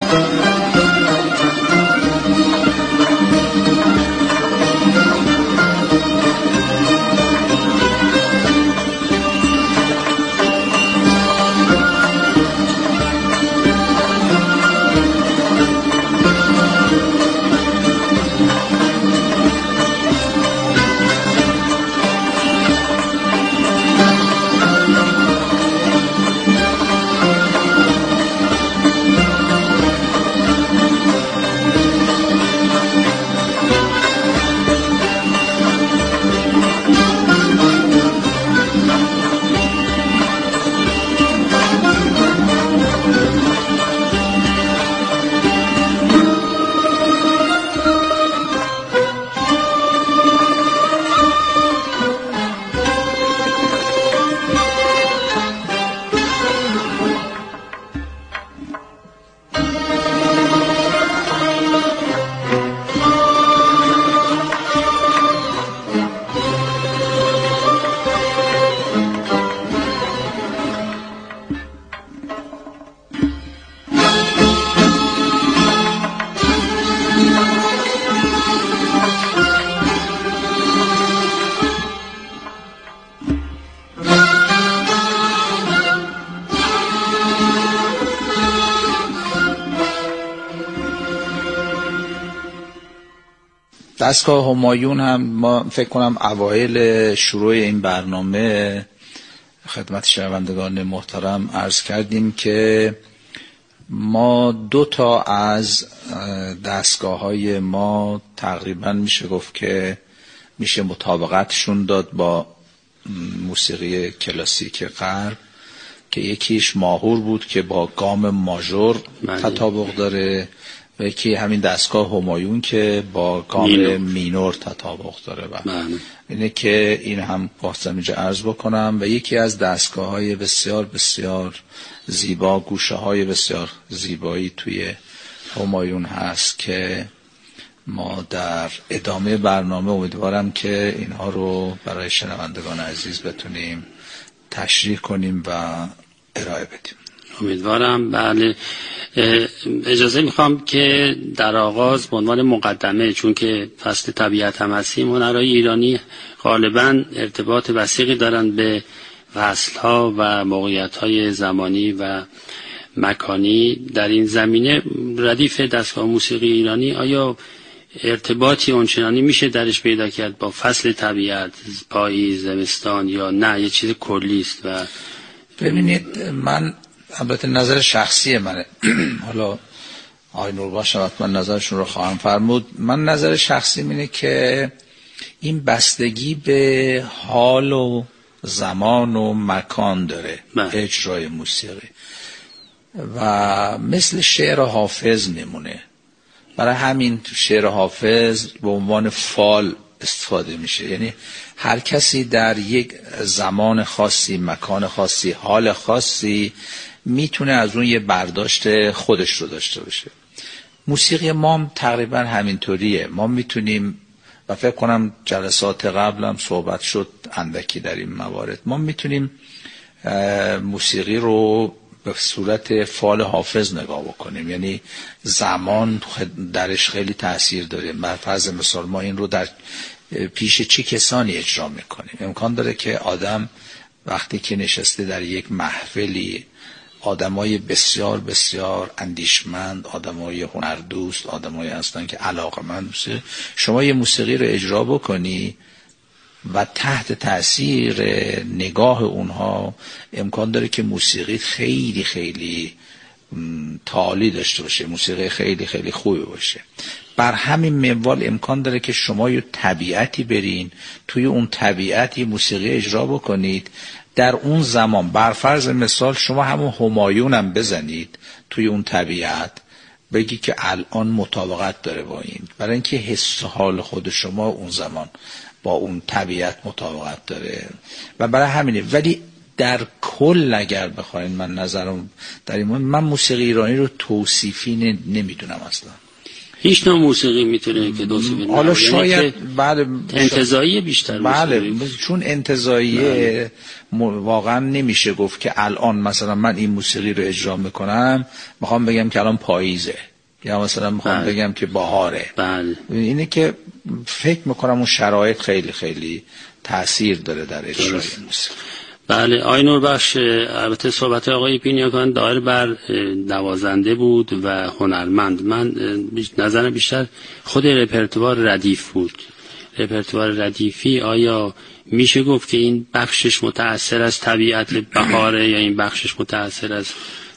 دستگاه همایون هم ما فکر کنم اوایل شروع این برنامه خدمت شنوندگان محترم عرض کردیم که ما 2 از دستگاه‌های ما تقریبا میشه گفت که میشه مطابقتشون داد با موسیقی کلاسیک غرب، که یکیش ماهور بود که با گام ماژور تطابق داره و یکی همین دستگاه همایون که با گام مینور تطابق داره. اینه که این هم خواستم اینجا عرض بکنم. و یکی از دستگاه‌های بسیار بسیار زیبا، گوشه‌های بسیار زیبایی توی همایون هست که ما در ادامه برنامه امیدوارم که اینها رو برای شنوندگان عزیز بتونیم تشریح کنیم و ارائه بدیم. امیدوارم. بله، اجازه میخوام که در آغاز به عنوان مقدمه، چون که فصل طبیعت هم هستیم، هنرهای ایرانی غالبا ارتباط وثیقی دارن به فصلها و موقعیت‌های زمانی و مکانی. در این زمینه ردیف دستگاه موسیقی ایرانی آیا ارتباطی اونچنانی میشه درش پیدا کرد با فصل طبیعت، پاییز، زمستان، یا نه یه چیز کلی است؟ و ببینید، من البته نظر شخصی منه حالا آقای نوربخش حتما نظرشون رو خواهم فرمود. من نظر شخصی اینه که این بستگی به حال و زمان و مکان داره اجرای موسیقی و مثل شعر حافظ میمونه. برای همین شعر حافظ به عنوان فال استفاده میشه، یعنی هر کسی در یک زمان خاصی، مکان خاصی، حال خاصی میتونه از اون یه برداشت خودش رو داشته باشه. موسیقی ما هم تقریبا همینطوریه. ما میتونیم، و فکر کنم جلسات قبلم صحبت شد اندکی در این موارد، ما میتونیم موسیقی رو به صورت فال حافظ نگاه بکنیم، یعنی زمان درش خیلی تأثیر داره. بر فرض مثال ما این رو در پیش چه کسانی اجرا میکنیم. امکان داره که آدم وقتی که نشسته در یک محفلی، آدمای بسیار بسیار اندیشمند، آدمای هنردوست، آدمایی هستن که علاقه‌مند بشه، شما یه موسیقی رو اجرا بکنی و تحت تأثیر نگاه اونها امکان داره که موسیقی خیلی خیلی تعالی داشته باشه، موسیقی خیلی خیلی خوبی باشه. بر همین منوال امکان داره که شما یه طبیعتی برین، توی اون طبیعت یه موسیقی اجرا بکنید. در اون زمان بر فرض مثال شما همون همایون هم بزنید توی اون طبیعت، بگی که الان مطابقت داره با این، برای اینکه حس حال خود شما اون زمان با اون طبیعت مطابقت داره و برای همینه. ولی در کل اگر بخواین من نظرم در این من موسیقی ایرانی رو توصیفی نمیدونم اصلا. هیچ نوع موسیقی میتونه که توصیف حالا شاید بعد انتزاعی بیشتر بله چون انتزاعیه واقعا نمیشه گفت که الان مثلا من این موسیقی رو اجرا میکنم میخوام بگم که الان پاییزه یا مثلا میخوام بگم که بهاره. بله. اینه که فکر میکنم اون شرایط خیلی خیلی تأثیر داره در اجرای موسیقی. بله آقای نوربخش، البته صحبت آقای پینیاکان دایر بر نوازنده بود و هنرمند. من نظرم بیشتر خود رپرتوار ردیف بود. رپرتوار ردیفی آیا میشه گفت که این بخشش متأثر از طبیعت بهاره یا این بخشش متأثر از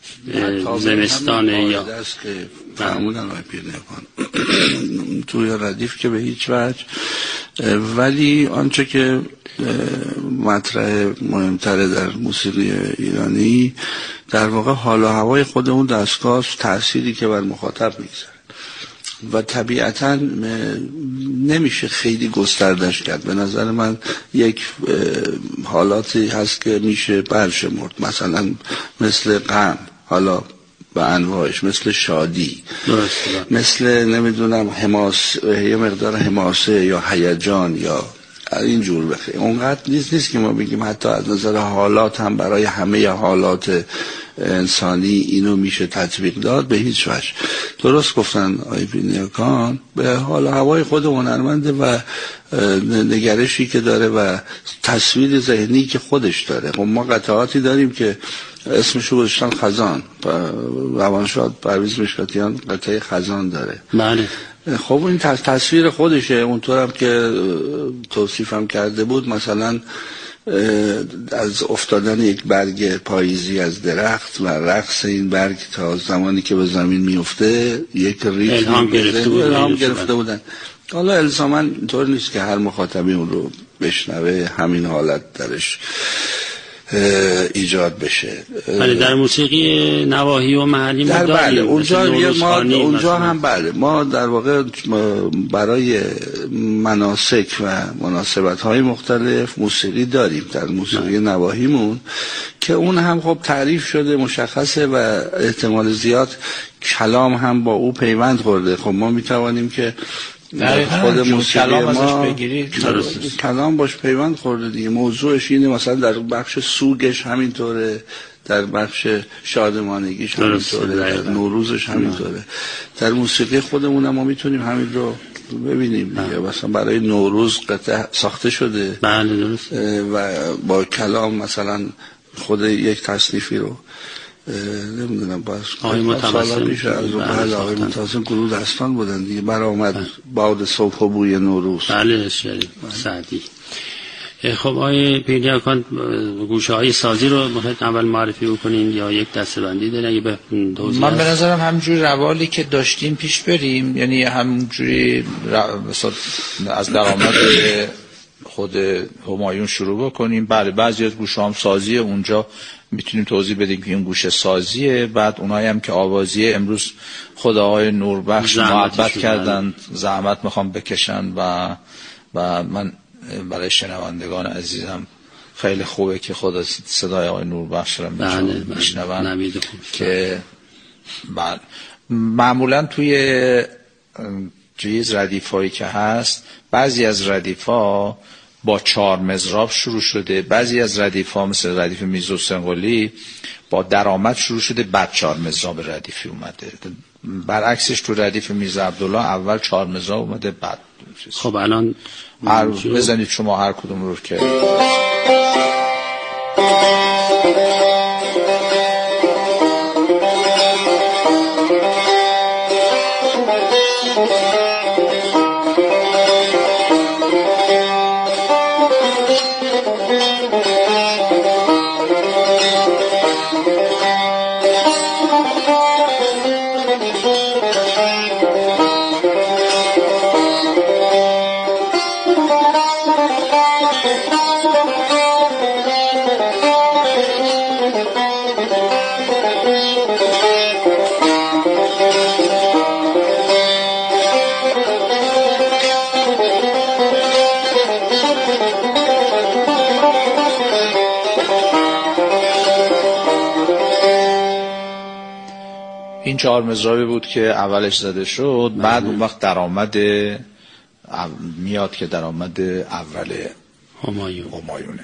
زمستانه یا معمولا آقای پینیاکان توی ردیف که به هیچ وجه، ولی آنچه که مطرح مهمتره در موسیقی ایرانی در واقع حال و هوای خود اون دستگاه، تأثیری که بر مخاطب میگذاره و طبیعتا نمیشه خیلی گستردش کرد. به نظر من یک حالاتی هست که میشه برشمرد، مثلا مثل غم، حالا به انواعش، مثل شادی، مثل نمیدونم یه مقدار حماسه یا هیجان یا اینجور بخیر. اونقدر نیست که ما بگیم حتی از نظر حالات هم برای همه حالات انسانی اینو میشه تطبیق داد، به هیچ وجه. درست گفتن آقای پینیاکان، به حال هوای خود هنرمنده و نگرشی که داره و تصویر ذهنی که خودش داره. خب ما قطعاتی داریم که اسمشو گذاشتن خزان، روانشاد پرویز مشکاتیان قطعه خزان داره. بله. خب این تصویر خودشه، اونطورم که توصیفم کرده بود، مثلا از افتادن یک برگ پاییزی از درخت و رقص این برگ تا زمانی که به زمین میفته یک ریتم الهام گرفته بودن. حالا الزاماً اینطور نیست که هر مخاطبی اون رو بشنوه همین حالت درش ایجاد بشه. بله در موسیقی نواحی و محلی ما داریم. بله اونجا هم بله ما در واقع برای مناسک و مناسبت‌های مختلف موسیقی داریم در موسیقی نواحیمون که اون هم خب تعریف شده، مشخصه و احتمال زیاد کلام هم با او پیوند خورده. خب ما میتوانیم که خود موسیقی ما کلام باش پیوند خورده دیگه. موضوعش اینه، مثلا در بخش سوگش همینطوره، در بخش شادمانگیش همینطوره، در نوروزش همینطوره. در موسیقی خودمون هم ما میتونیم همین رو ببینیم دیگه. مثلا برای نوروز قطعه ساخته شده و با کلام مثلا خود یک تصنیفی رو نمیدونم باز آقای متوسم میشه از بله آقای متوسم گروه دستان بودن دیگه، برآمد باد صبح و بوی نوروز. بله شریف سعدی. خب آقای پینیاکان گوشه های سازی رو میخواید اول معرفی بکنین یا یک دسته‌بندی دارین اگه به توضیح؟ من به نظرم همونجوری روالی که داشتیم پیش بریم، یعنی همونجوری از درآمد خود همایون شروع بکنیم. بله بعضی از گوشه هم سازیه، اونجا میتونیم توضیح بدیم که این گوشه سازیه. بعد اونایی هم که آوازیه، امروز خود آقای نوربخش محبت کردن، زحمت میخوام بکشن و من برای شنوندگان عزیزم خیلی خوبه که خود صدای آقای نوربخش رو میشنون که معمولا توی جیز ردیفایی که هست، بعضی از ردیفا با 4 مضراب شروع شده، بعضی از ردیفا مثل ردیف میرزا حسین قلی با درآمد شروع شده، بعد 4 مضراب ردیفی اومده. برعکسش تو ردیف میرزا عبدالله اول 4 مضراب اومده بعد. خب الان بزنید شما هر کدوم رو که 4 مضرابی بود که اولش زده شد. بعد اون وقت درآمد میاد که درآمد اول همایونه.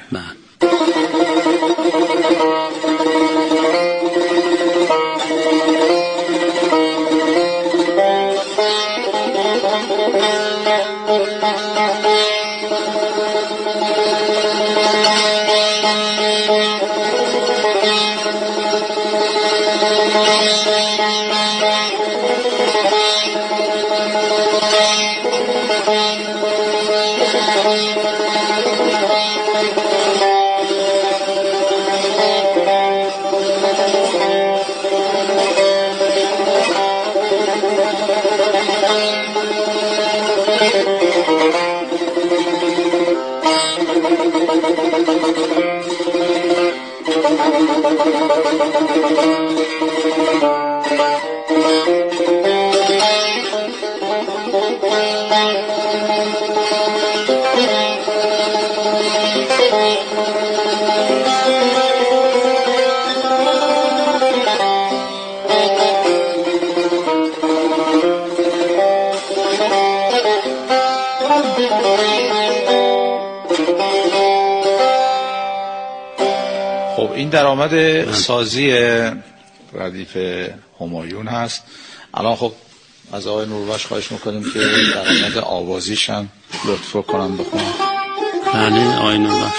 خب این درآمد سازی ردیف همایون هست. الان خب از آقای نوربخش خواهش میکنیم که درآمد آوازیش هم لطف کنم بخونم. بله آقای نوربخش.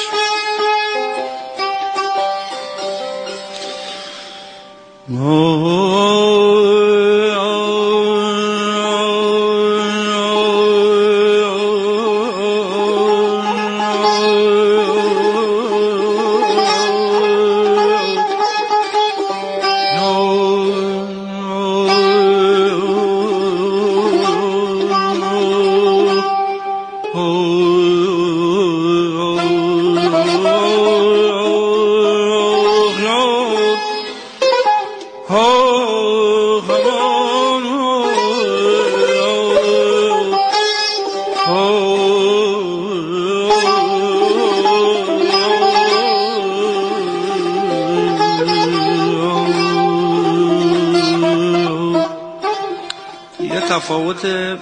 تفاوت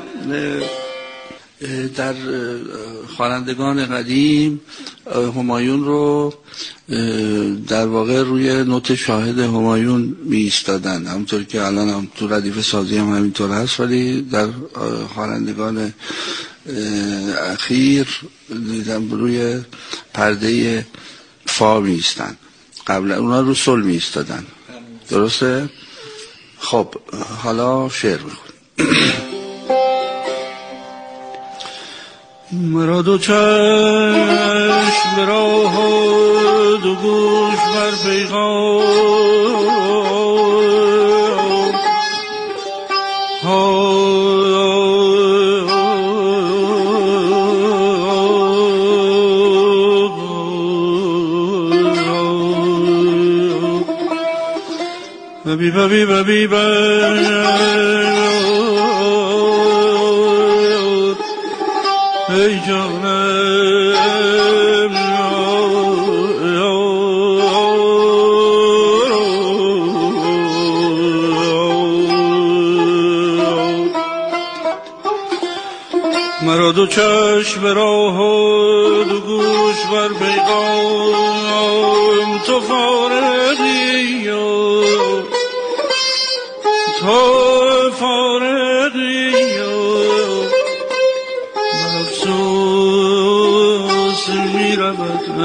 در خوانندگان قدیم همایون رو در واقع روی نوت شاهد همایون می ایستادن، همونطور که الان هم تو ردیف سازی هم همینطور هست، ولی در خوانندگان اخیر دیدم روی پرده فا می ایستن، قبلا اونا رو سل می ایستادن. درسته؟ خب حالا شعر میخونیم. مرا دو چشم به راه و دو گوش بر پیغام ببی ای جانم مرا دو چشم به راه و دو گوش بر پیغام تو فارغی تو فارغی مفسوس می رود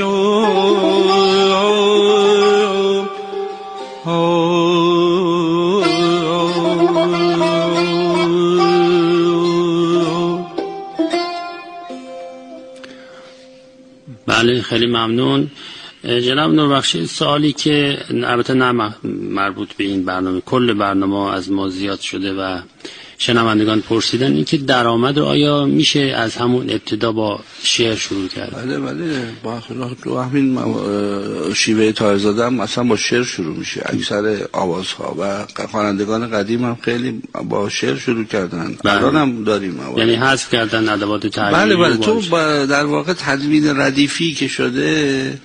بله خیلی ممنون جناب نوربخشی. سوالی که البته نه مربوط به این برنامه، کل برنامه از ما زیاد شده و شنوندگان پرسیدن این که درآمد رو آیا میشه از همون ابتدا با شعر شروع کرد؟ بله با همین شیوه طاهرزاده هم اصلا با شعر شروع میشه. اکثر آوازها و خوانندگان قدیم هم خیلی با شعر شروع کردن. الان هم داریم یعنی حذف کردن ادوات تحریری. بله تو در واقع تدوین ردیفی که شده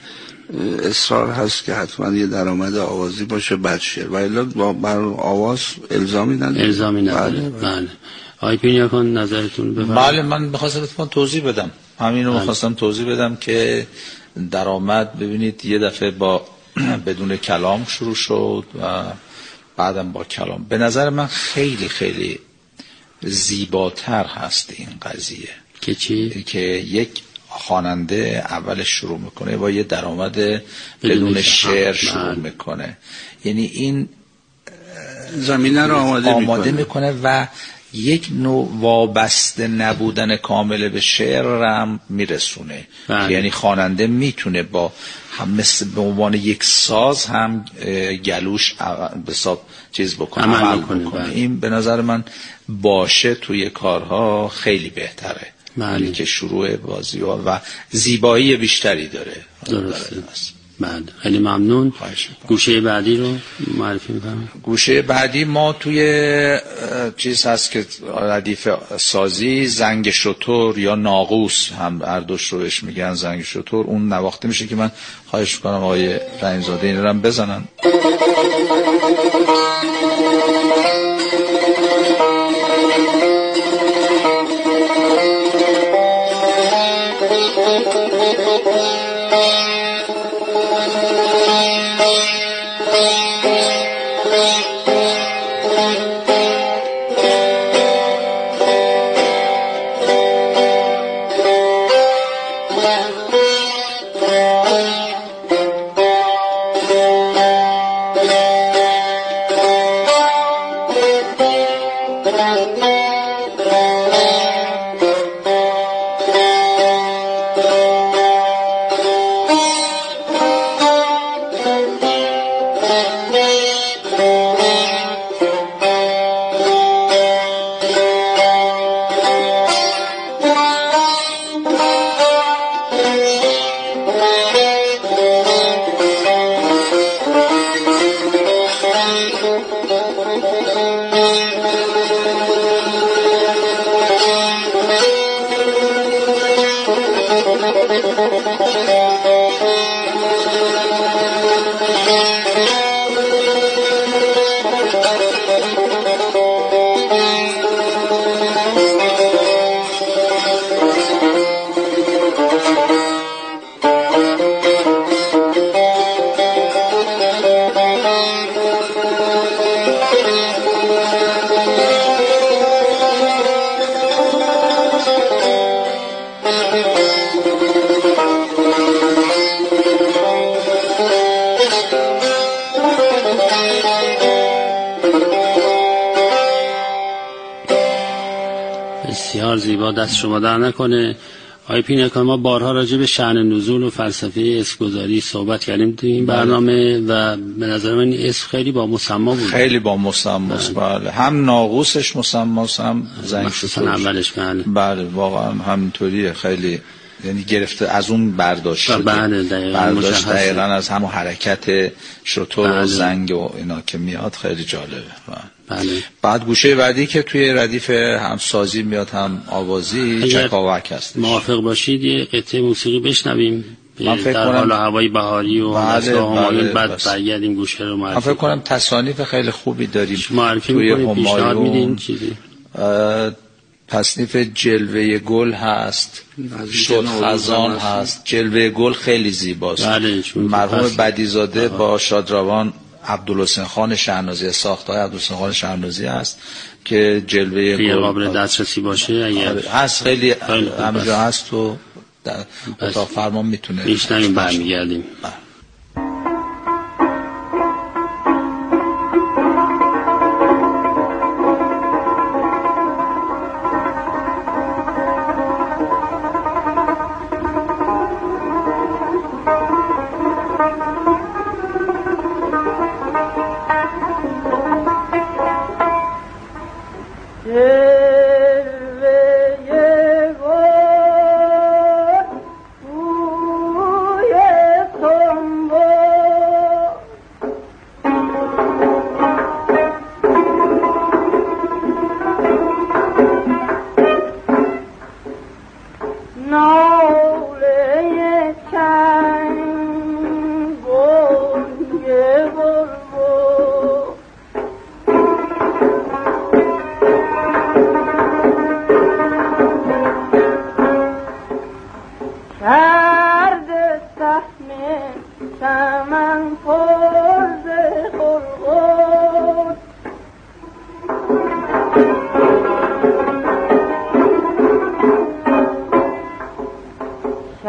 اصرار هست که حتما یه درآمد آوازی باشه بعد شعر، و الا بر آواز الزامی نداره. بله. آقای پینیاکان نظرتون بفرمایید. بله، من می‌خواستم توضیح بدم، همین رو می‌خواستم توضیح بدم که درآمد ببینید یه دفعه با بدون کلام شروع شد و بعدم با کلام. به نظر من خیلی خیلی زیباتر هست این قضیه که چی؟ که یک خواننده اول شروع میکنه با یه درآمد بدون شعر شروع میکنه، یعنی این زمینه رو آماده میکنه و یک نوع وابسته نبودن کامل به شعر هم میرسونه. یعنی خواننده میتونه با هم مثل به عنوان یک ساز هم گلوش به حساب چیز بکنه، عمل بکنه. این به نظر من باشه توی کارها خیلی بهتره، یعنی که شروع بازی و زیبایی بیشتری داره. درسته. بله، خیلی ممنون. گوشه بعدی رو معرفی می‌کنم. گوشه بعدی ما توی چیز هست که ردیف سازی زنگ شتر یا ناقوس، هم هر دوش رو بهش میگن زنگ شتر، اون نواخته میشه که من خواهش می‌کنم آقای رحیم‌زاده این رو هم بزنن. بسیار زیبا، دست شما در نکنه. آقای پینیاکان، ما بارها راجع به شأن نزول و فلسفه اسمگذاری صحبت کردیم تو این برنامه و به نظر من این اسم خیلی با مسما بود. خیلی با مسماست. بله، هم ناقوسش مسماست، هم زنگ شتر اولش. بله واقعا همینطوریه، خیلی یعنی گرفته از اون برداشت شده. بله دقیقاً از همون حرکت شتر و زنگ و اینا که میاد خیلی جالبه. بله. بعد گوشه بعدی که توی ردیف هم سازی میاد هم آوازی چکاوک هست. موافق باشید یه قطعه موسیقی بشنویم در حال هوای بهاری و بله بعد برگردیم گوشه رو معرفی. من فکر کنم تصانیف خیلی خوبی داریم توی همایون. چیزی تصنیف جلوه گل هست، شد خزان هست. جلوه گل خیلی زیباست. مرحوم بدیزاده با شادروان عبدالحسین خان شهنازی، ساختای عبدالحسین خان شهنازی هست که جلوه گل قابل دسترسی باشه اگر هست، خیلی همجا هست و اتاق فرمان میتونه. میشنویم برمیگردیم.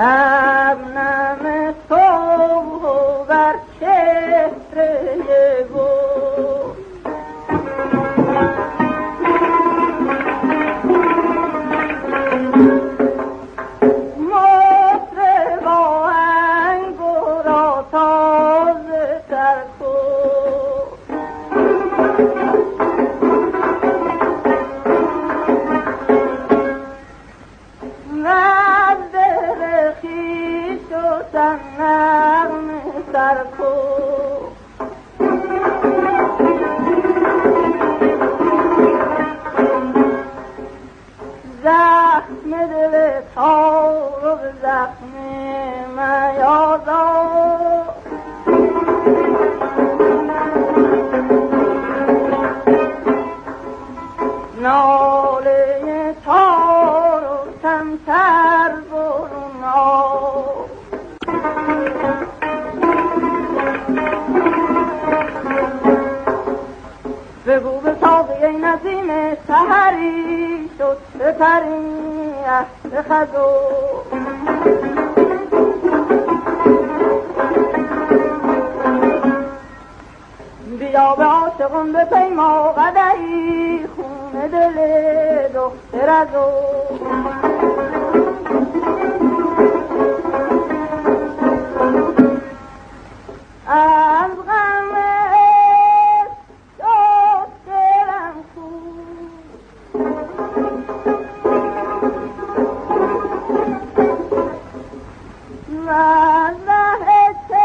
شبنم صبح بر چهره بود مطرب آهنگ را تازه تر کن نزد خویش و نغمه سر کن زخم دل تار و به زخم میازار ناله تار و تمتر برون آب بگو به ساقی نسیم سحری شد بپری اهل خزو بیا به عاشقون به پیما قدری خون دل دختر ازو از غم شد دلم خون و زهر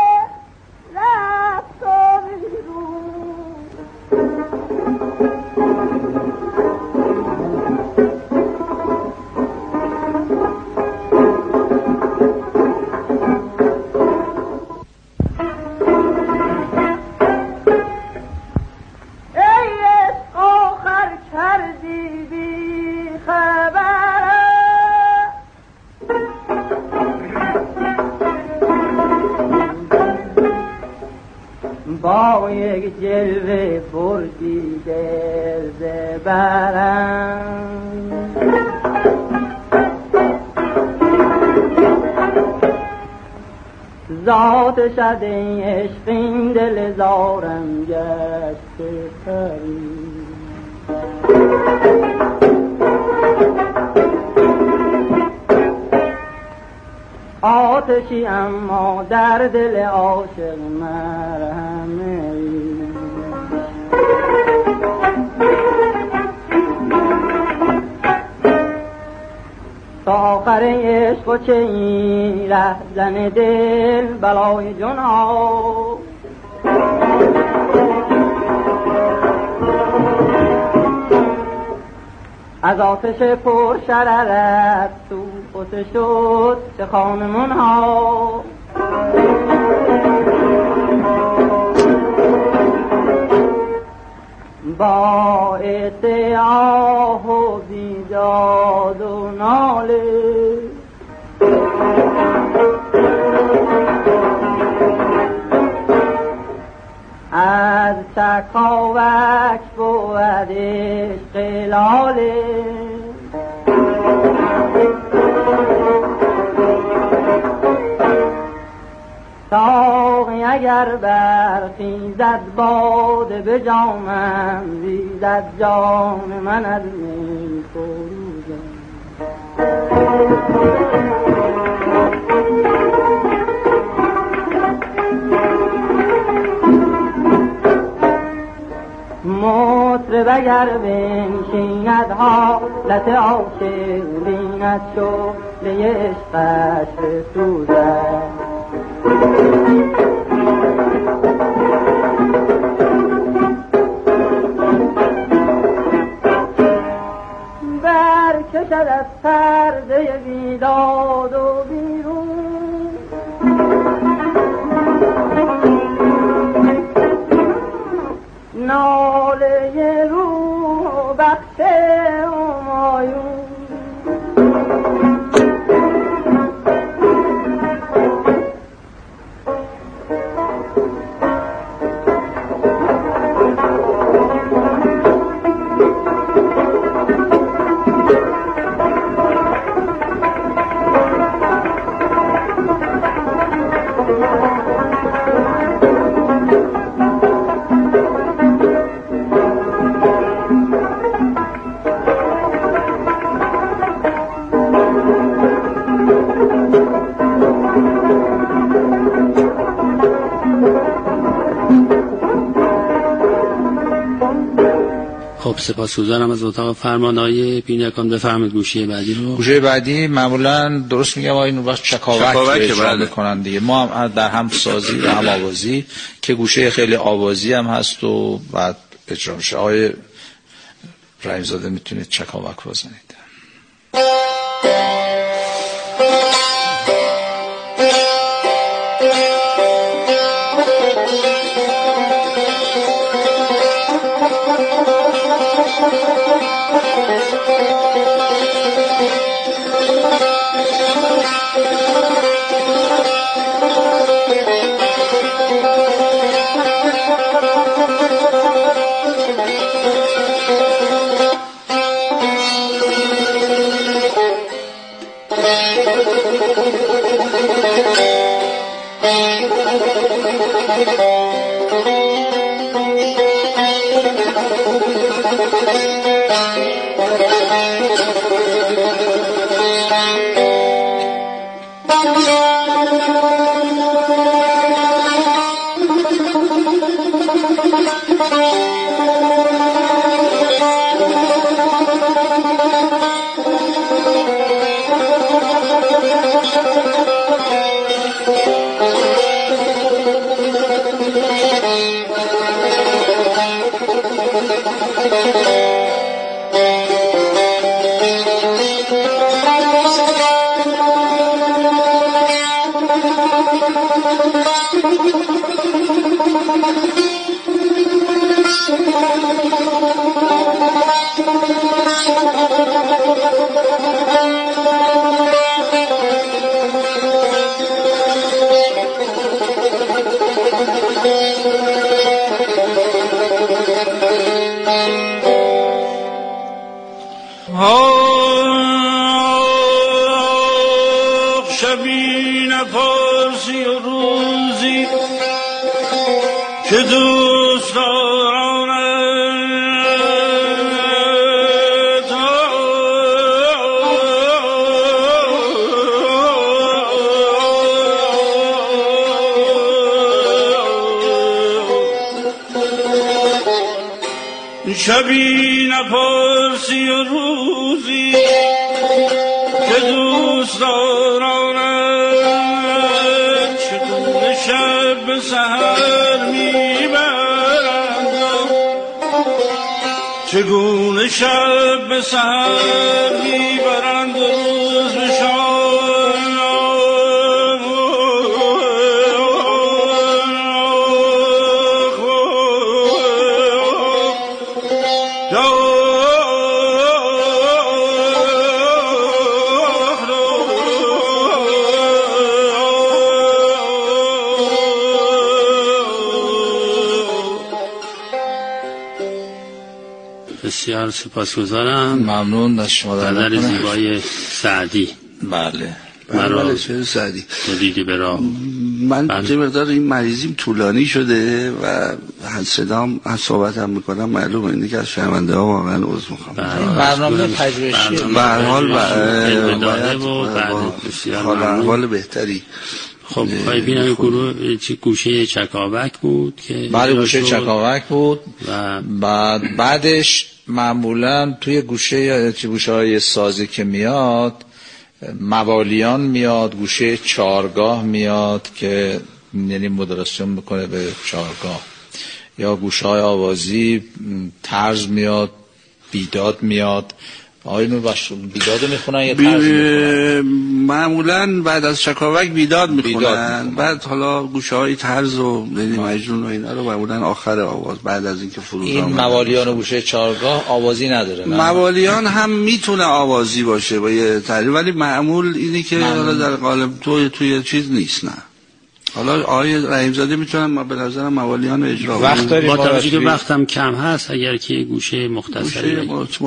رفت و بیرون ای عشق آخر کردی بی خبر با یک جلوه بردی دل ز برم ذات شد این عشق این دل زارم گشت پری آتشی اما در دل عاشق مرهمه تا آخر عشق و چه این رهزن دل بلای جناب از آتش پر شررت سوخته شد چه خانمون ها باعث آه و بیداد و ناله از تکاوک بود عشق لاله ساقی اگر برخیزد باده به جامم ریزد جام من از می فروزم مطرب اگر بنشیند حالت عاشق بیند شعله عشقش بسوزد برکشد از پرده بیداد و بیرون ناله روح بخش همایون سپاسگزارم از اتاق فرمان. آقای پیرنیاکان بفرمایید گوشه بعدی رو. گوشه بعدی معمولا درست میگم آقای نوربخش چکاوک اجرا میکنن دیگه. ما هم در هم سازی و هم آوازی که گوشه خیلی آوازی هم هست و بعد اجرا میشه. آقای رحیم‌زاده میتونید چکاوک بزنید. شبی نفرسی و روزی که دوست دارانت شبی نفرسی و روزی که دوست دارانت چگونه شب به سحر میبرند چگونه شب به سحر میبرند روز به شام بسیار سپاسگزارم. ممنون از شما. نظر زیبای سعدی. بله بله چه سعدی تو دیدی به راه. من چه مقدار این مریضیم طولانی شده و صدام صحبتم میکنم معلومه اینه که از شنونده ها واقعا عذر میخوام. برنامه پژوهشی به هر حال باید حال بهتری. خب این گروه گوشه چکاوک بود که بله گوشه چکاوک بود و بعدش معمولا توی گوشه های سازی که میاد موالیان میاد، گوشه چارگاه میاد که یعنی مدرسیون میکنه به چارگاه، یا گوشه های آوازی طرز میاد، بیداد میاد. آقای نوربخش بیداد میخونن یا طرز میخونن؟ معمولا بعد از چکاوک بیداد میخونن، بعد حالا گوشه های طرز و مجنون و اینا رو معمولا آخر آواز بعد از اینکه فرود این موالیان و گوشه چارگاه آوازی نداره؟ موالیان هم میتونه آوازی باشه با یه تعریف، ولی معمول اینی که حالا در قالب توی چیز نیست. نه حالا آقای رحیم‌زاده میتونن ما به نظرم موالیان اجرا وقت داریم با توجه که وقتم کم هست اگر که گوشه مختصری